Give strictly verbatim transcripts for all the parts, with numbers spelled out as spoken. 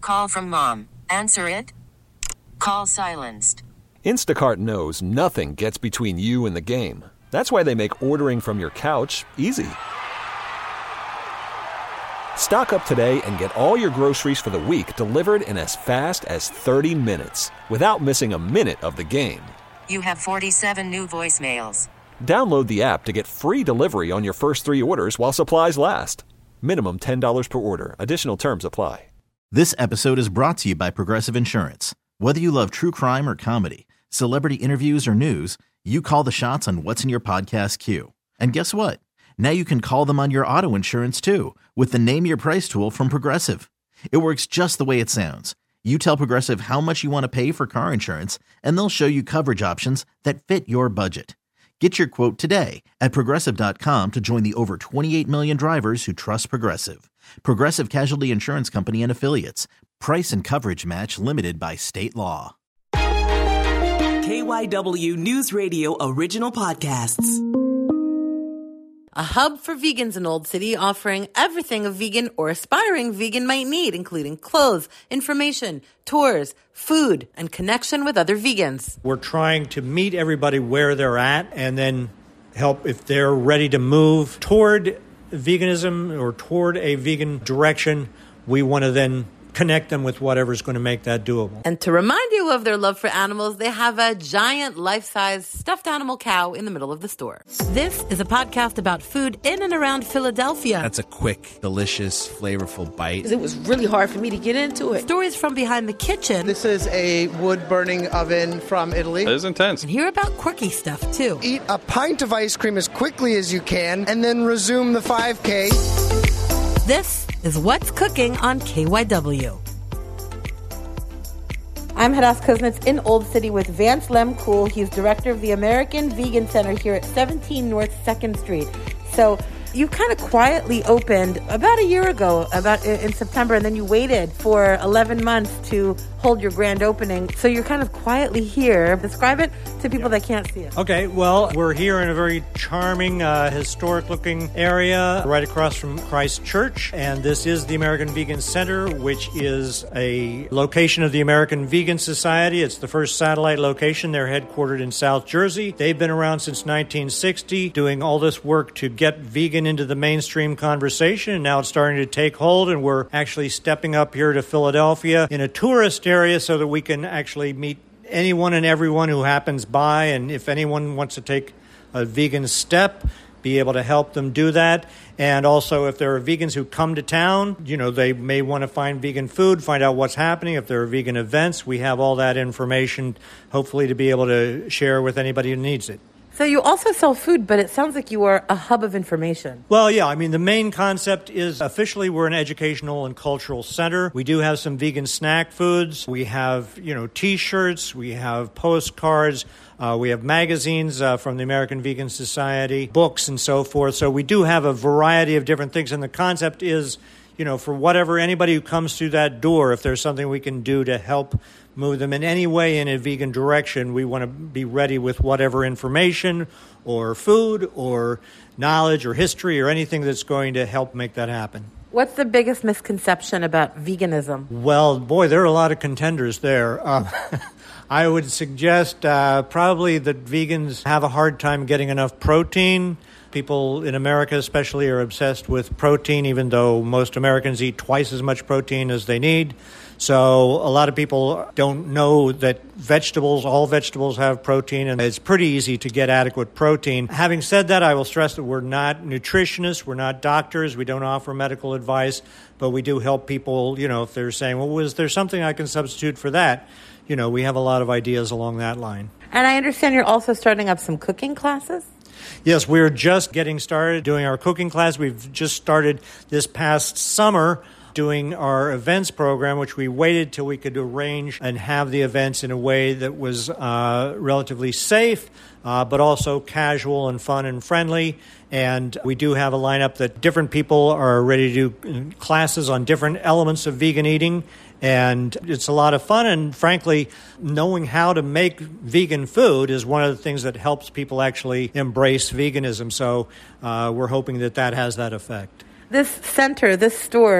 Call from mom. Answer it. Call silenced. Instacart knows nothing gets between you and the game. That's why they make ordering from your couch easy. Stock up today and get all your groceries for the week delivered in as fast as thirty minutes without missing a minute of the game. You have forty-seven new voicemails. Download the app to get free delivery on your first three orders while supplies last. Minimum ten dollars per order. Additional terms apply. This episode is brought to you by Progressive Insurance. Whether you love true crime or comedy, celebrity interviews or news, you call the shots on what's in your podcast queue. And guess what? Now you can call them on your auto insurance too with the Name Your Price tool from Progressive. It works just the way it sounds. You tell Progressive how much you want to pay for car insurance, and they'll show you coverage options that fit your budget. Get your quote today at Progressive dot com to join the over twenty-eight million drivers who trust Progressive. Progressive Casualty Insurance Company and Affiliates. Price and coverage match limited by state law. K Y W News Radio original podcasts. A hub for vegans in Old City, offering everything a vegan or aspiring vegan might need, including clothes, information, tours, food, and connection with other vegans. We're trying to meet everybody where they're at and then help if they're ready to move toward veganism or toward a vegan direction. We want to then connect them with whatever's going to make that doable. And to remind you of their love for animals, they have a giant life-size stuffed animal cow in the middle of the store. This is a podcast about food in and around Philadelphia. That's a quick, delicious, flavorful bite. It was really hard for me to get into it. Stories from behind the kitchen. This is a wood-burning oven from Italy. It is intense. And hear about quirky stuff, too. Eat a pint of ice cream as quickly as you can, and then resume the five K. This is What's Cooking on K Y W. I'm Hadas Kuznets in Old City with Vance Lemkool. He's director of the American Vegan Center here at seventeen North second Street. So you kind of quietly opened about a year ago, about in September, and then you waited for eleven months to hold your grand opening. So you're kind of quietly here. Describe it to people that can't see it. Okay, well, we're here in a very charming, uh, historic-looking area right across from Christ Church, and this is the American Vegan Center, which is a location of the American Vegan Society. It's the first satellite location. They're headquartered in South Jersey. They've been around since nineteen sixty, doing all this work to get vegan into the mainstream conversation, and now it's starting to take hold, and we're actually stepping up here to Philadelphia in a tourist area so that we can actually meet anyone and everyone who happens by, and if anyone wants to take a vegan step, be able to help them do that. And also, if there are vegans who come to town, you know, they may want to find vegan food, find out what's happening. If there are vegan events, we have all that information, hopefully to be able to share with anybody who needs it. So you also sell food, but it sounds like you are a hub of information. Well, yeah, I mean, the main concept is officially we're an educational and cultural center. We do have some vegan snack foods. We have, you know, T-shirts. We have postcards. Uh, we have magazines uh, from the American Vegan Society, books and so forth. So we do have a variety of different things. And the concept is, you know, for whatever anybody who comes through that door, if there's something we can do to help move them in any way in a vegan direction, we want to be ready with whatever information or food or knowledge or history or anything that's going to help make that happen. What's the biggest misconception about veganism? Well, boy, there are a lot of contenders there. Um, I would suggest uh, probably that vegans have a hard time getting enough protein. People in America especially are obsessed with protein, even though most Americans eat twice as much protein as they need. So a lot of people don't know that vegetables, all vegetables have protein, and it's pretty easy to get adequate protein. Having said that, I will stress that we're not nutritionists, we're not doctors, we don't offer medical advice, but we do help people, you know, if they're saying, well, was there something I can substitute for that? You know, we have a lot of ideas along that line. And I understand you're also starting up some cooking classes? Yes, we're just getting started doing our cooking class. We've just started this past summer doing our events program, which we waited till we could arrange and have the events in a way that was uh, relatively safe, uh, but also casual and fun and friendly. And we do have a lineup that different people are ready to do classes on different elements of vegan eating. And it's a lot of fun. And frankly, knowing how to make vegan food is one of the things that helps people actually embrace veganism. So uh, we're hoping that that has that effect. This center, this store,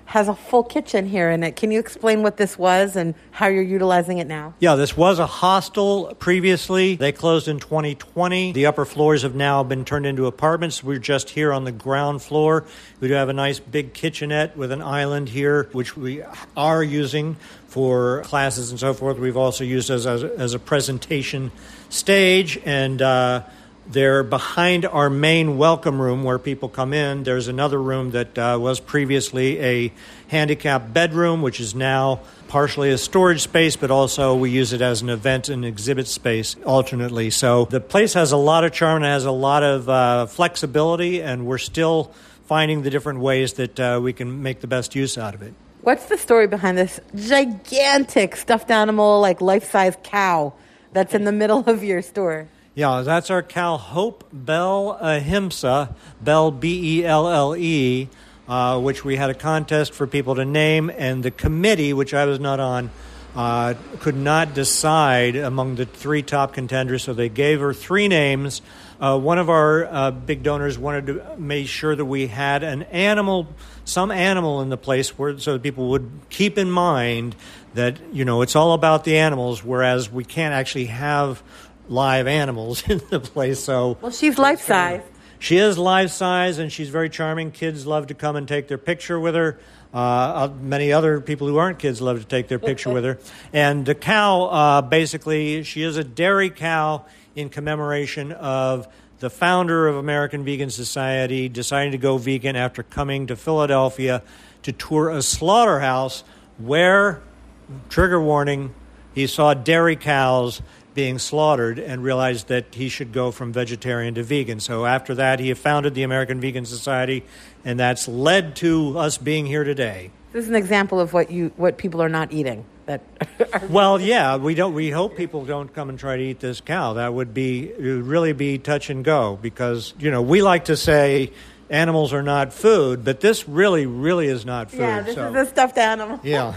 has a full kitchen here in it. Can you explain what this was and how you're utilizing it now? Yeah, this was a hostel previously. They closed in twenty twenty. The upper floors have now been turned into apartments. We're just here on the ground floor. We do have a nice big kitchenette with an island here, which we are using for classes and so forth. We've also used as a, as a presentation stage, and uh, they're behind our main welcome room where people come in. There's another room that uh, was previously a handicapped bedroom, which is now partially a storage space, but also we use it as an event and exhibit space alternately. So the place has a lot of charm and has a lot of uh, flexibility, and we're still finding the different ways that uh, we can make the best use out of it. What's the story behind this gigantic stuffed animal, like life-size cow that's in the middle of your store? Yeah, that's our cow, Hope Bell Ahimsa, Bell B E L L E, uh, which we had a contest for people to name, and the committee, which I was not on, uh, could not decide among the three top contenders, so they gave her three names. Uh, one of our uh, big donors wanted to make sure that we had an animal, some animal in the place where so that people would keep in mind that, you know, it's all about the animals, whereas we can't actually have live animals in the place. So well, she's life-size. She is life-size, and she's very charming. Kids love to come and take their picture with her. Uh, many other people who aren't kids love to take their picture with her. And the cow, uh, basically, she is a dairy cow in commemoration of the founder of American Vegan Society deciding to go vegan after coming to Philadelphia to tour a slaughterhouse where, trigger warning, he saw dairy cows being slaughtered and realized that he should go from vegetarian to vegan. So after that, he founded the American Vegan Society, and that's led to us being here today. This is an example of what you what people are not eating. That well, yeah, we don't. We hope people don't come and try to eat this cow. That would be it would really be touch and go, because you know we like to say animals are not food, but this really, really is not food. Yeah, this so. is a stuffed animal. Yeah,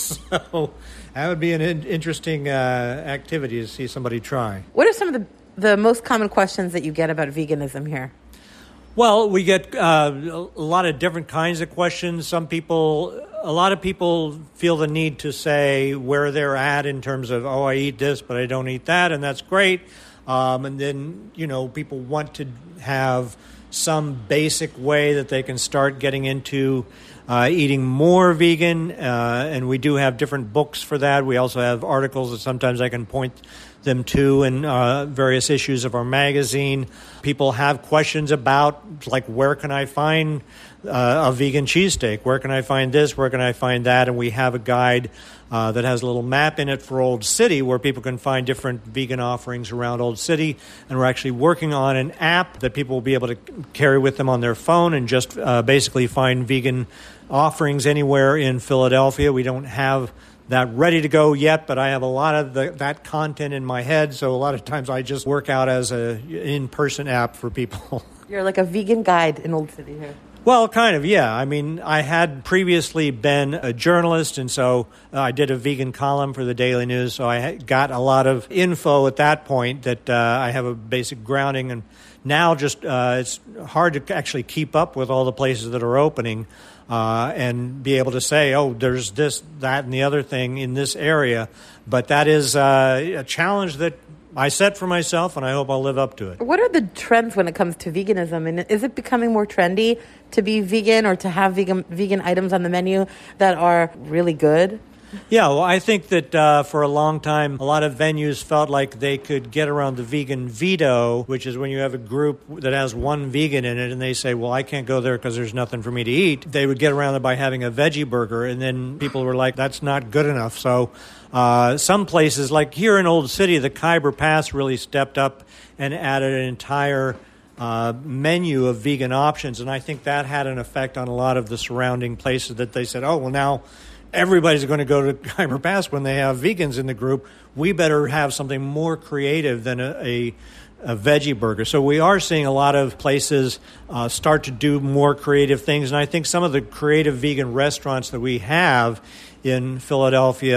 so that would be an in- interesting uh, activity to see somebody try. What are some of the the most common questions that you get about veganism here? Well, we get uh, a lot of different kinds of questions. Some people, a lot of people feel the need to say where they're at in terms of, oh, I eat this, but I don't eat that, and that's great. Um, and then, you know, people want to have some basic way that they can start getting into uh, eating more vegan, uh, and we do have different books for that. We also have articles that sometimes I can point them to in uh, various issues of our magazine. People have questions about, like, where can I find uh, a vegan cheesesteak? Where can I find this? Where can I find that? And we have a guide uh, that has a little map in it for Old City where people can find different vegan offerings around Old City. And we're actually working on an app that people will be able to carry with them on their phone and just uh, basically find vegan offerings anywhere in Philadelphia. We don't have that ready to go yet, but I have a lot of the, that content in my head, so a lot of times I just work out as a in-person app for people. You're like a vegan guide in Old City here. Well, kind of, yeah. I mean, I had previously been a journalist, and so uh, I did a vegan column for the Daily News, so I got a lot of info at that point that uh, I have a basic grounding, and now just uh, it's hard to actually keep up with all the places that are opening. Uh, and be able to say, oh, there's this, that, and the other thing in this area. But that is uh, a challenge that I set for myself, and I hope I'll live up to it. What are the trends when it comes to veganism? And is it becoming more trendy to be vegan or to have vegan vegan items on the menu that are really good? Yeah, well, I think that uh, for a long time, a lot of venues felt like they could get around the vegan veto, which is when you have a group that has one vegan in it and they say, well, I can't go there because there's nothing for me to eat. They would get around it by having a veggie burger, and then people were like, that's not good enough. So uh, some places, like here in Old City, the Khyber Pass really stepped up and added an entire Uh, menu of vegan options, and I think that had an effect on a lot of the surrounding places that they said, oh, well, now everybody's going to go to Khyber Pass when they have vegans in the group. We better have something more creative than a, a, a veggie burger. So we are seeing a lot of places uh, start to do more creative things, and I think some of the creative vegan restaurants that we have in Philadelphia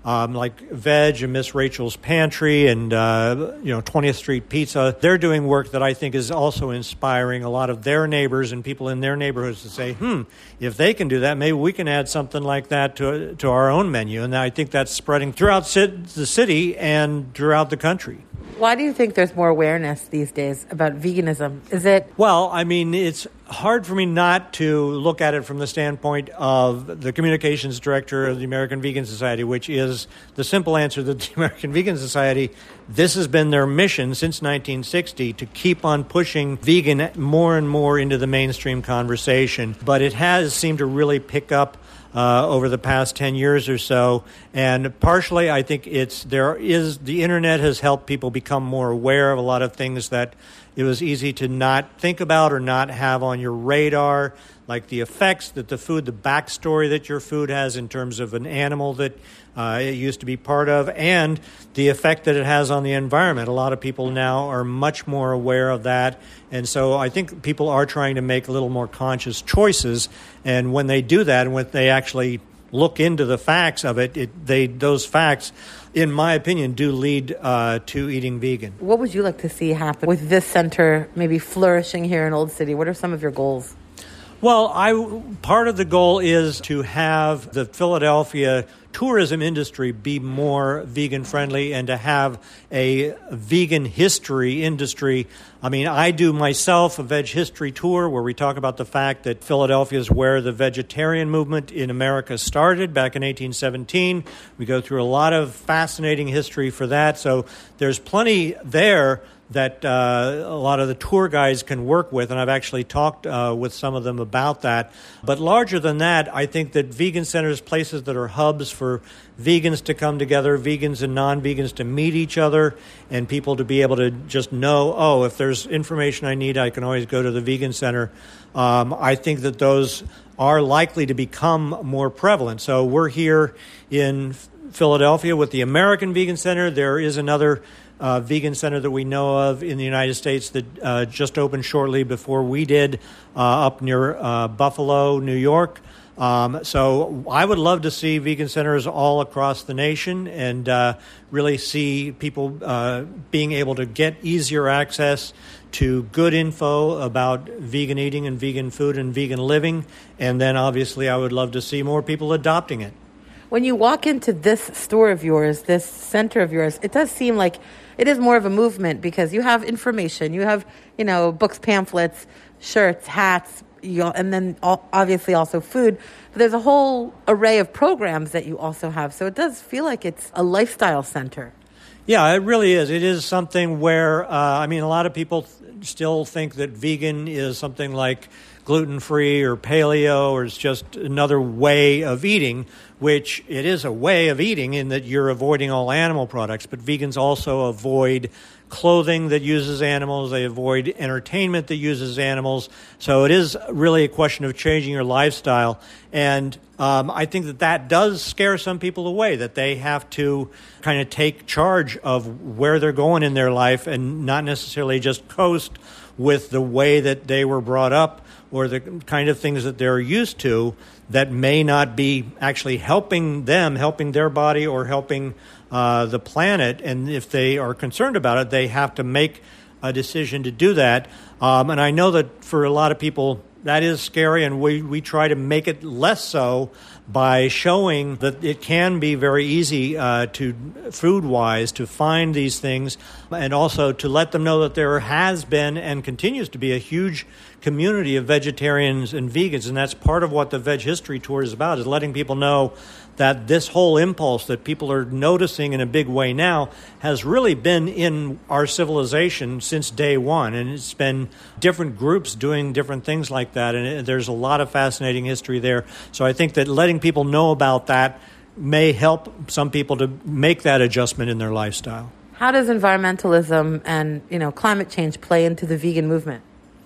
Um, like Veg and Miss Rachel's Pantry and, uh, you know, twentieth Street Pizza. They're doing work that I think is also inspiring a lot of their neighbors and people in their neighborhoods to say, hmm, if they can do that, maybe we can add something like that to to our own menu. And I think that's spreading throughout the city and throughout the country. Why do you think there's more awareness these days about veganism? Is it... Well, I mean, it's hard for me not to look at it from the standpoint of the communications director of the American Vegan Society, which is the simple answer that the American Vegan Society, this has been their mission since nineteen sixty to keep on pushing vegan more and more into the mainstream conversation. But it has seemed to really pick up Uh, over the past ten years or so. And partially, I think it's there is the internet has helped people become more aware of a lot of things that it was easy to not think about or not have on your radar, like the effects that the food, the backstory that your food has in terms of an animal that uh, it used to be part of, and the effect that it has on the environment. A lot of people now are much more aware of that. And so I think people are trying to make a little more conscious choices. And when they do that, and when they actually look into the facts of it, it they those facts, in my opinion, do lead uh, to eating vegan. What would you like to see happen with this center maybe flourishing here in Old City? What are some of your goals? Well, I, part of the goal is to have the Philadelphia tourism industry be more vegan-friendly and to have a vegan history industry. I mean, I do myself a veg history tour where we talk about the fact that Philadelphia is where the vegetarian movement in America started back in eighteen seventeen. We go through a lot of fascinating history for that. So there's plenty there that uh, a lot of the tour guides can work with, and I've actually talked uh, with some of them about that. But larger than that, I think that vegan centers, places that are hubs for vegans to come together, vegans and non-vegans to meet each other, and people to be able to just know, oh, if there's information I need, I can always go to the vegan center. Um, I think that those are likely to become more prevalent. So we're here in Philadelphia with the American Vegan Center. There is another Uh, vegan center that we know of in the United States that uh, just opened shortly before we did uh, up near uh, Buffalo, New York. Um, so I would love to see vegan centers all across the nation and uh, really see people uh, being able to get easier access to good info about vegan eating and vegan food and vegan living. And then obviously I would love to see more people adopting it. When you walk into this store of yours, this center of yours, it does seem like it is more of a movement because you have information, you have, you know, books, pamphlets, shirts, hats, you know, and then obviously also food. But there's a whole array of programs that you also have. So it does feel like it's a lifestyle center. Yeah, it really is. It is something where, uh, I mean, a lot of people th- still think that vegan is something like gluten-free or paleo or it's just another way of eating, which it is a way of eating in that you're avoiding all animal products. But vegans also avoid clothing that uses animals. They avoid entertainment that uses animals. So it is really a question of changing your lifestyle. And um, I think that that does scare some people away, that they have to kind of take charge of where they're going in their life and not necessarily just coast with the way that they were brought up or the kind of things that they're used to that may not be actually helping them, helping their body or helping uh, the planet. And if they are concerned about it, they have to make a decision to do that. Um, and I know that for a lot of people, that is scary, and we, we try to make it less so by showing that it can be very easy uh, to food-wise to find these things, and also to let them know that there has been and continues to be a huge community of vegetarians and vegans, and that's part of what the Veg History Tour is about, is letting people know that this whole impulse that people are noticing in a big way now has really been in our civilization since day one. And it's been different groups doing different things like that. And it, there's a lot of fascinating history there. So I think that letting people know about that may help some people to make that adjustment in their lifestyle. How does environmentalism and, you know, climate change play into the vegan movement?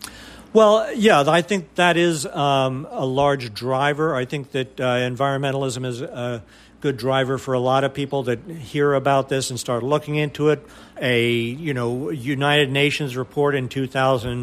Well, yeah, I think that is um, a large driver. I think that uh, environmentalism is a good driver for a lot of people that hear about this and start looking into it. A, you know, United Nations report in two thousand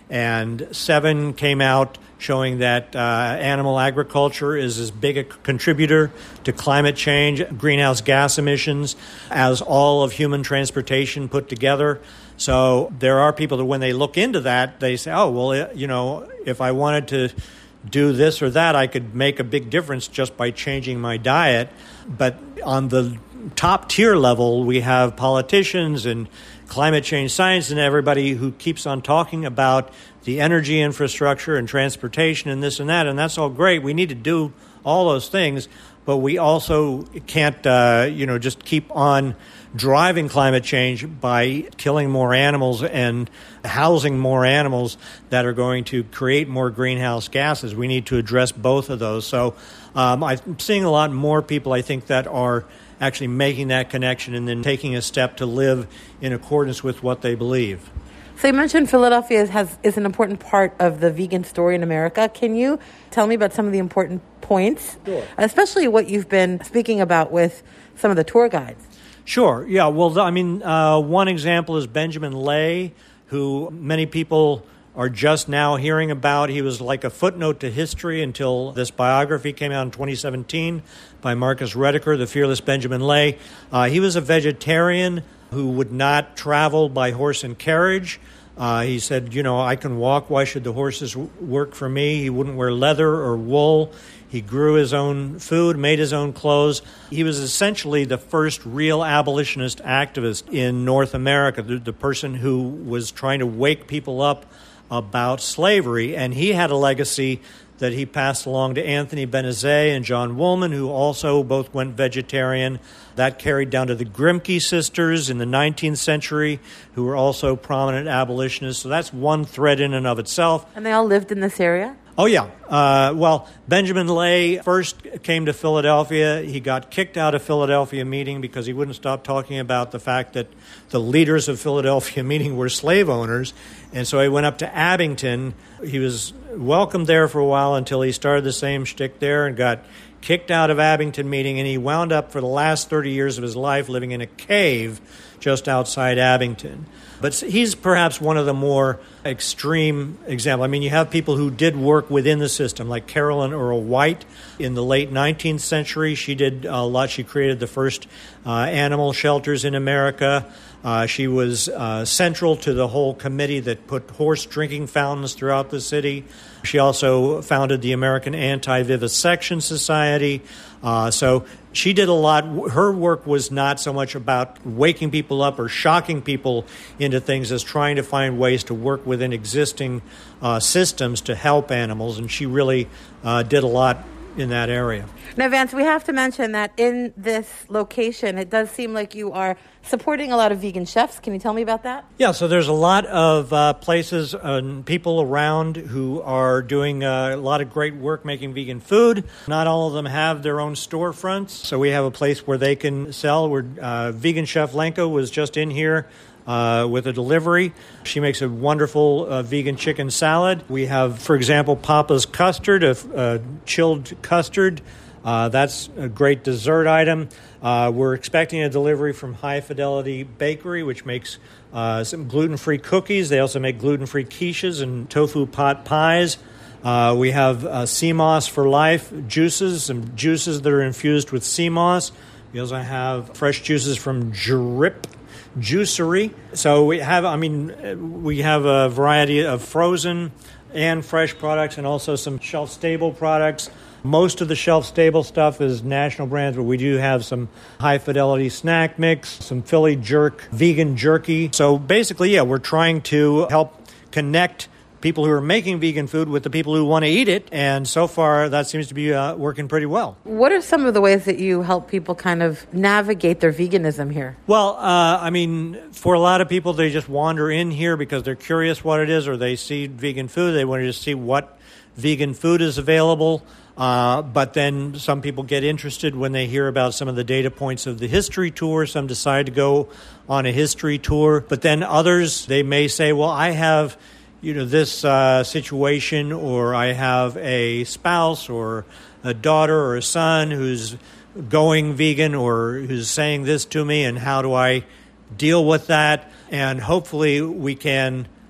and seven came out showing that uh, animal agriculture is as big a contributor to climate change, greenhouse gas emissions, as all of human transportation put together. So there are people that when they look into that, they say, oh, well, you know, if I wanted to do this or that, I could make a big difference just by changing my diet. But on the top tier level, we have politicians and climate change science and everybody who keeps on talking about the energy infrastructure and transportation and this and that, and that's all great. We need to do all those things, but we also can't, uh, you know, just keep on driving climate change by killing more animals and housing more animals that are going to create more greenhouse gases. We need to address both of those. So um, I'm seeing a lot more people, I think, that are actually making that connection and then taking a step to live in accordance with what they believe. So you mentioned Philadelphia has is an important part of the vegan story in America. Can you tell me about some of the important points, Sure. especially what you've been speaking about with some of the tour guides? Sure. Yeah. Well, I mean, uh, one example is Benjamin Lay, who many people are just now hearing about. He was like a footnote to history until this biography came out in twenty seventeen by Marcus Rediker, The Fearless Benjamin Lay. Uh, he was a vegetarian who would not travel by horse and carriage. Uh, he said, you know, I can walk. Why should the horses w- work for me? He wouldn't wear leather or wool. He grew his own food, made his own clothes. He was essentially the first real abolitionist activist in North America, the, the person who was trying to wake people up about slavery. And he had a legacy that he passed along to Anthony Benezet and John Woolman, who also both went vegetarian. That carried down to the Grimke sisters in the nineteenth century, who were also prominent abolitionists. So that's one thread in and of itself. And they all lived in this area? Oh, yeah. Uh, well, Benjamin Lay first came to Philadelphia. He got kicked out of Philadelphia meeting because he wouldn't stop talking about the fact that the leaders of Philadelphia meeting were slave owners. And so he went up to Abington. He was welcomed there for a while until he started the same shtick there and got kicked out of Abington meeting. And he wound up for the last thirty years of his life living in a cave just outside Abington. But he's perhaps one of the more extreme examples. I mean, you have people who did work within the system, like Carolyn Earl White in the late nineteenth century. She did a lot. She created the first uh, animal shelters in America. Uh, she was uh, central to the whole committee that put horse drinking fountains throughout the city. She also founded the American Anti-Vivisection Society. Uh, so she did a lot. Her work was not so much about waking people up or shocking people into things as trying to find ways to work within existing uh, systems to help animals, and she really uh, did a lot in that area. Now, Vance, we have to mention that in this location, it does seem like you are supporting a lot of vegan chefs. Can you tell me about that? Yeah, so there's a lot of uh, places and people around who are doing uh, a lot of great work making vegan food. Not all of them have their own storefronts, so we have a place where they can sell. We're, uh, Vegan Chef Lenka was just in here Uh, with a delivery. She makes a wonderful uh, vegan chicken salad. We have, for example, Papa's custard, a, a chilled custard. Uh, that's a great dessert item. Uh, we're expecting a delivery from High Fidelity Bakery, which makes uh, some gluten-free cookies. They also make gluten-free quiches and tofu pot pies. Uh, we have uh, sea moss for life juices, some juices that are infused with sea moss. We also have fresh juices from Drip Juicery. So we have, I mean, we have a variety of frozen and fresh products and also some shelf-stable products. Most of the shelf-stable stuff is national brands, but we do have some high-fidelity snack mix, some Philly Jerk vegan jerky. So basically, yeah, we're trying to help connect people who are making vegan food with the people who want to eat it, and so far that seems to be uh, working pretty well. What are some of the ways that you help people kind of navigate their veganism here? Well, uh, I mean, for a lot of people, they just wander in here because they're curious what it is, or they see vegan food, they want to just see what vegan food is available. Uh, but then some people get interested when they hear about some of the data points of the history tour. Some decide to go on a history tour. But then others, they may say, well, I have you know, this uh, situation, or I have a spouse or a daughter or a son who's going vegan or who's saying this to me, and how do I deal with that? And hopefully we can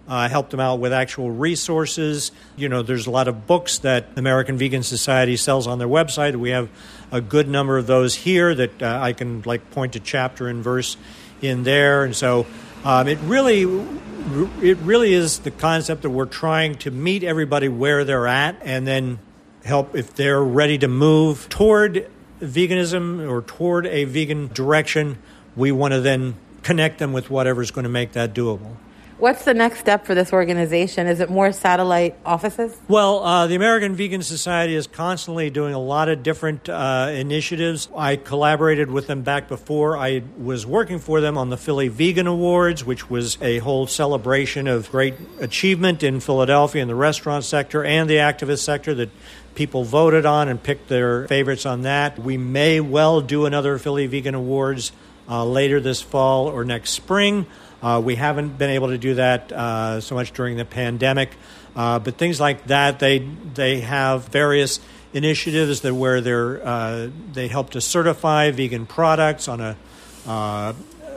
uh, help them out with actual resources. You know, there's a lot of books that the American Vegan Society sells on their website. We have a good number of those here that uh, I can like point to chapter and verse in there. And so um, it really, it really is the concept that we're trying to meet everybody where they're at and then help if they're ready to move toward veganism or toward a vegan direction. We want to then connect them with whatever's going to make that doable. What's the next step for this organization? Is it more satellite offices? Well, uh, the American Vegan Society is constantly doing a lot of different uh, initiatives. I collaborated with them back before. I was working for them on the Philly Vegan Awards, which was a whole celebration of great achievement in Philadelphia in the restaurant sector and the activist sector that people voted on and picked their favorites on that. We may well do another Philly Vegan Awards uh, later this fall or next spring. Uh, we haven't been able to do that uh, so much during the pandemic, uh, but things like that, they they have various initiatives that where they're uh, they help to certify vegan products on a, uh,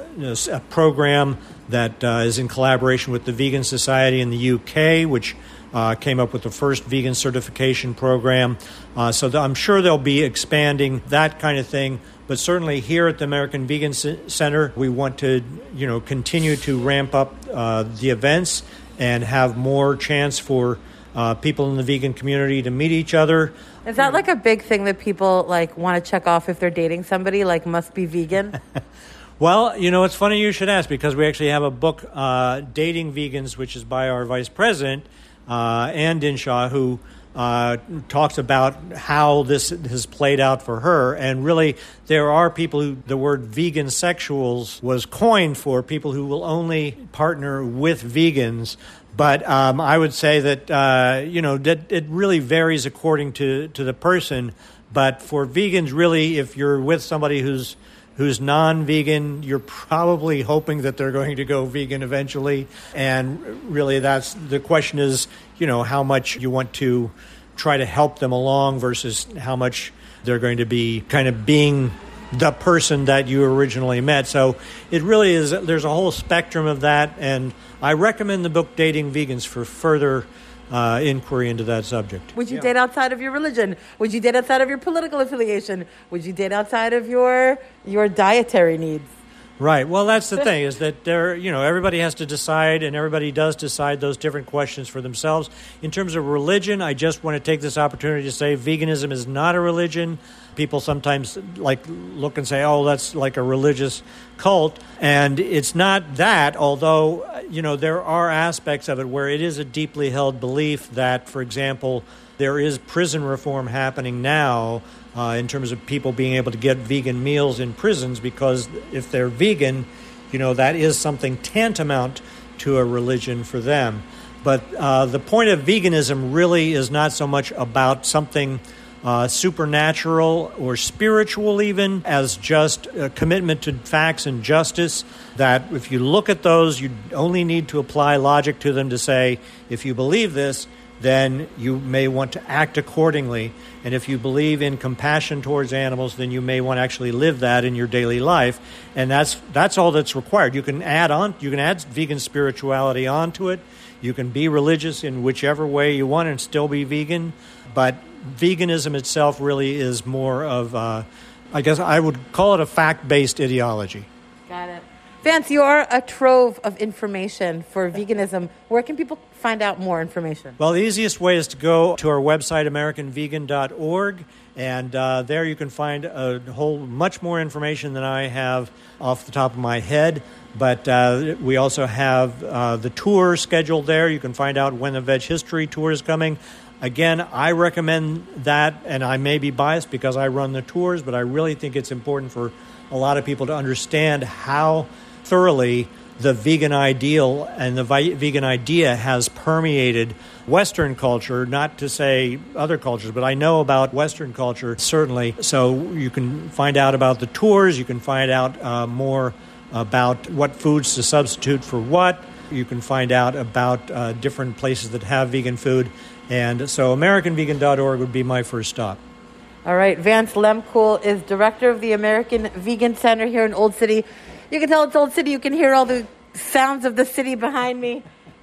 a program that uh, is in collaboration with the Vegan Society in the U K, which uh, came up with the first vegan certification program. Uh, so th- I'm sure they'll be expanding that kind of thing. But certainly here at the American Vegan Center, we want to, you know, continue to ramp up uh, the events and have more chance for uh, people in the vegan community to meet each other. Is that like a big thing that people like want to check off if they're dating somebody, like must be vegan? Well, you know, it's funny you should ask because we actually have a book, uh, Dating Vegans, which is by our vice president, uh, Ann Dinshaw, who Uh, talks about how this has played out for her. And really, there are people who, the word vegan sexuals was coined for people who will only partner with vegans. But um, I would say that, uh, you know, that it really varies according to, to the person. But for vegans, really, if you're with somebody who's who's non-vegan, you're probably hoping that they're going to go vegan eventually. And really, that's the question is, you know, how much you want to try to help them along versus how much they're going to be kind of being the person that you originally met. So it really is, there's a whole spectrum of that. And I recommend the book Dating Vegans for further Uh, inquiry into that subject. Would you Yeah. date outside of your religion? Would you date outside of your political affiliation? Would you date outside of your your dietary needs? Right. Well, that's the thing is that there, you know, everybody has to decide, and everybody does decide those different questions for themselves. In terms of religion, I just want to take this opportunity to say veganism is not a religion. People sometimes like look and say, "Oh, that's like a religious cult," and it's not that. Although, you know, there are aspects of it where it is a deeply held belief that, for example, there is prison reform happening now. Uh, in terms of people being able to get vegan meals in prisons, because if they're vegan, you know, that is something tantamount to a religion for them. But uh, the point of veganism really is not so much about something uh, supernatural or spiritual even, as just a commitment to facts and justice, that if you look at those, you only need to apply logic to them to say, if you believe this, then you may want to act accordingly. And if you believe in compassion towards animals, then you may want to actually live that in your daily life. And that's that's all that's required. You can add on, you can add vegan spirituality onto it. You can be religious in whichever way you want and still be vegan. But veganism itself really is more of, uh, I guess I would call it a fact-based ideology. Got it. Vance, you are a trove of information for veganism. Where can people find out more information? Well, the easiest way is to go to our website, american vegan dot org, and uh, there you can find a whole much more information than I have off the top of my head. But uh, we also have uh, the tour scheduled there. You can find out when the Veg History Tour is coming. Again, I recommend that, and I may be biased because I run the tours, but I really think it's important for a lot of people to understand how thoroughly the vegan ideal and the vi- vegan idea has permeated Western culture, not to say other cultures, but I know about Western culture, certainly. So you can find out about the tours, you can find out uh, more about what foods to substitute for what, you can find out about uh, different places that have vegan food, and so american vegan dot org would be my first stop. All right, Vance Lemkool is director of the American Vegan Center here in Old City. You can tell it's Old City. You can hear all the sounds of the city behind me.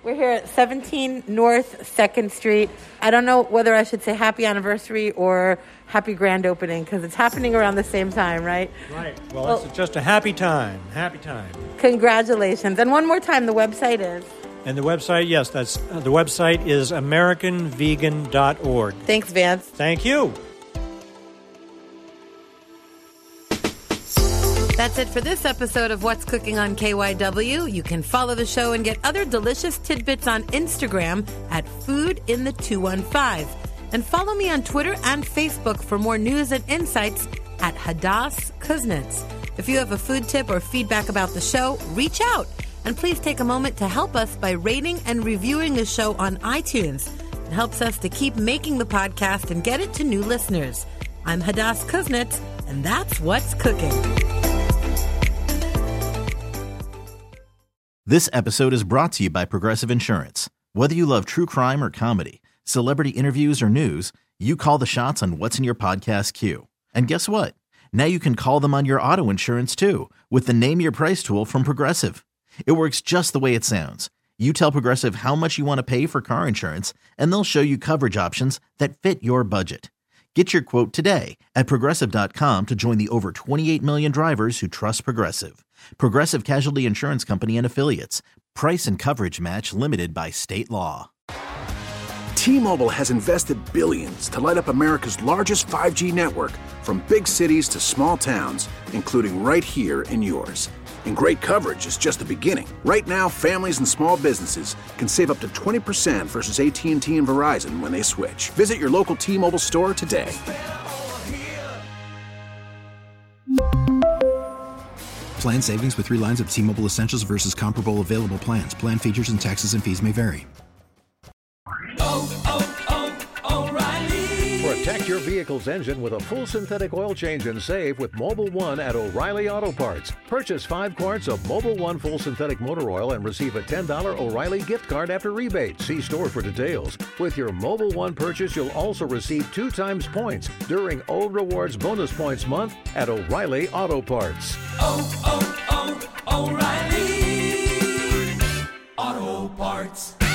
We're here at seventeen North second Street. I don't know whether I should say happy anniversary or happy grand opening because it's happening around the same time, right? Right. Well, well, it's just a happy time. Happy time. Congratulations. And one more time, the website is? And the website, yes, that's uh, the website is american vegan dot org. Thanks, Vance. Thank you. That's it for this episode of What's Cooking on K Y W. You can follow the show and get other delicious tidbits on Instagram at Food in the two one five. And follow me on Twitter and Facebook for more news and insights at Hadass Kuznets. If you have a food tip or feedback about the show, reach out. And please take a moment to help us by rating and reviewing the show on iTunes. It helps us to keep making the podcast and get it to new listeners. I'm Hadass Kuznets, and that's What's Cooking. This episode is brought to you by Progressive Insurance. Whether you love true crime or comedy, celebrity interviews or news, you call the shots on what's in your podcast queue. And guess what? Now you can call them on your auto insurance too with the Name Your Price tool from Progressive. It works just the way it sounds. You tell Progressive how much you want to pay for car insurance, and they'll show you coverage options that fit your budget. Get your quote today at Progressive dot com to join the over twenty-eight million drivers who trust Progressive. Progressive Casualty Insurance Company and Affiliates. Price and coverage match limited by state law. T-Mobile has invested billions to light up America's largest five G network, from big cities to small towns, including right here in yours. And great coverage is just the beginning. Right now, families and small businesses can save up to twenty percent versus A T and T and Verizon when they switch. Visit your local T-Mobile store today. Plan savings with three lines of T-Mobile Essentials versus comparable available plans. Plan features and taxes and fees may vary. Oh, oh, oh, O'Reilly. Protect your vehicle's engine with a full synthetic oil change and save with Mobil one at O'Reilly Auto Parts. Purchase five quarts of Mobil one full synthetic motor oil and receive a ten dollars O'Reilly gift card after rebate. See store for details. With your Mobil one purchase, you'll also receive two times points during O Rewards Bonus Points Month at O'Reilly Auto Parts. Oh, oh, oh, O'Reilly Auto Parts.